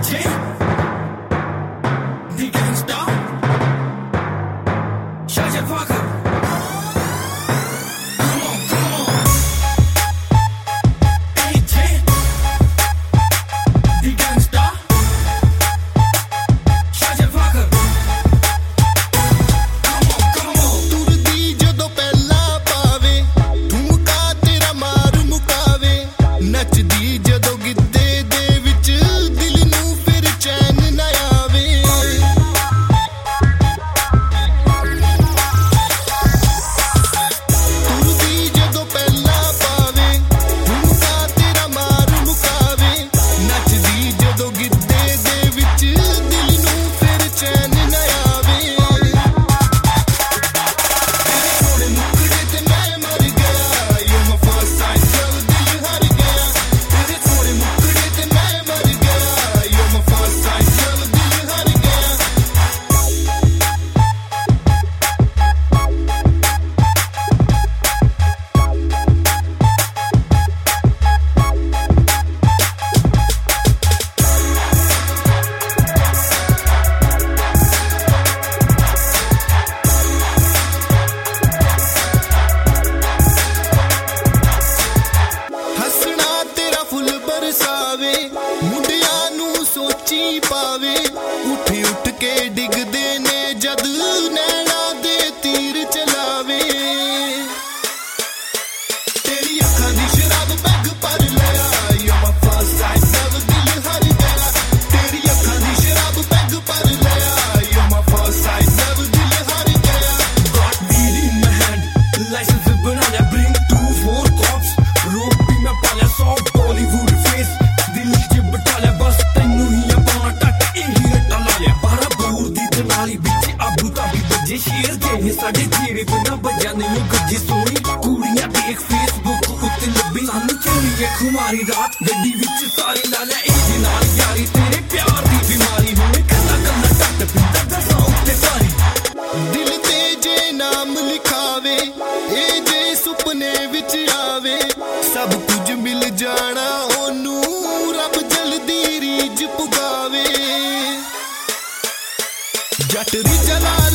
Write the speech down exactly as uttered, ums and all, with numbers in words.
पावे उठ उठ के डिगदे ने जद नैना दे तीर चलावे तेरी अखां दी शराब पैग पर लिया You're my first sight love दिल हर गया तेरी अखां दी शराब पैग पर लिया You're my first sight love दिल हर गया Got weed in my hand license बना लिया bring two four cops rope भी मैं पाला soft Bollywood face दिल च बटा लिया बस तैनू ही अपना टक यही रटा ला लिया बारह बोर दी दलाली बिच अबू धाबी बजे शेर के साडे तेरे बिना बजा नहीं गज्जे सोनी कुड़ियां देख फेसबुक उत्ते लब्बी सानू चोरी है खुमारी रात गड्डी विच सारे ला लिया इहदे नाल यारी तेरे प्यार दी बीमारी हुणे कल्ला कल्ला टट पिंदा दसां उत्ते सारी दिल ते जे नाम लिखावे ए जे सुपने विच आवे सब कुछ मिल जाना ओनू रब जल्दी रीज पुगावे जट री जला